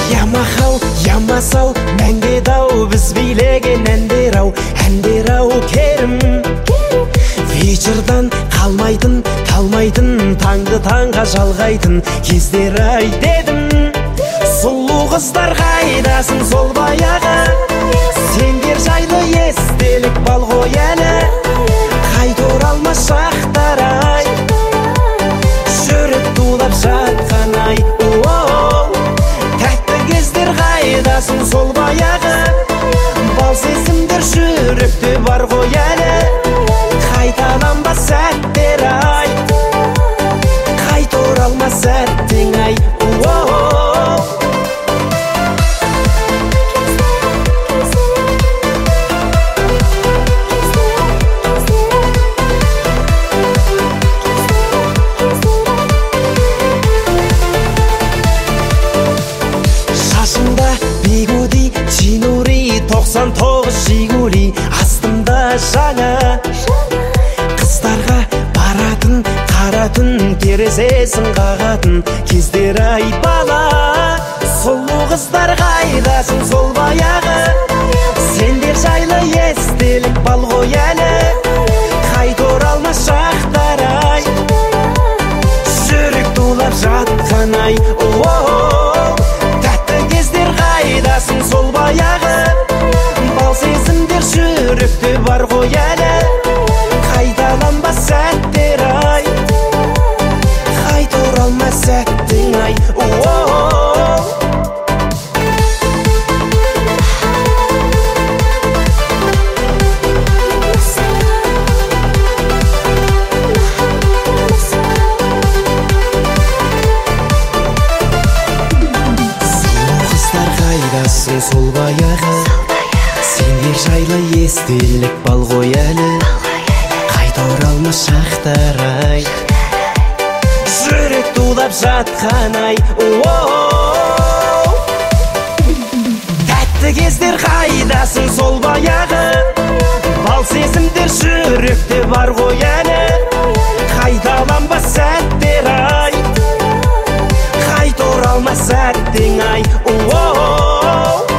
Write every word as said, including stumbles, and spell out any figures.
Ямахау, ямасау, мәңге дау, біз билеген әндер ау, әндер ау керім. Вечердан қалмайтын, талмайтын, таңды таңға жалғайтын кездер ай дедім. Сұлу қыздар қайдасын сол баяғы, сендер жайлы естелік бал ғой әлі. Қайта оралмас шақтар ай, жүрек тулап жатқан ай. Тәтті кездер қайдасын сол баяғы, бал сезімдер жүректе бар ғой әлі. Қайталанбас сәттер ай, қайта оралмас сәттің ай. Шашымда бигуди, чинури, тоқсан тоғыз жигули, астымда жаңа. Қыздарға баратын, қаратын, терезесін қағатын кездер ай бала. Сұлу қыздар қайдасын сол баяғы, сендер жайлы естелік бал ғой әлі. Қайта оралмас шақтар ай, жүрек тулап жатқан ай. Тәтті кездер қайдасын сол баяғы, бал сезімдер жүректе бар ғой әлі. Қайталанбас сәттер ай, қайта оралмас сәттің ай. Сол баяғы, сендер жайлы естелік бал ғой әлі. Қайта оралмас шақтар ай, жүрек тулап жатқан ай. Тәтті кездер қайдасын сол баяғы, бал сезімдер жүректе бар ғой әлі. Қайталанбас сәттер ай, қайта оралмас сәттің ай.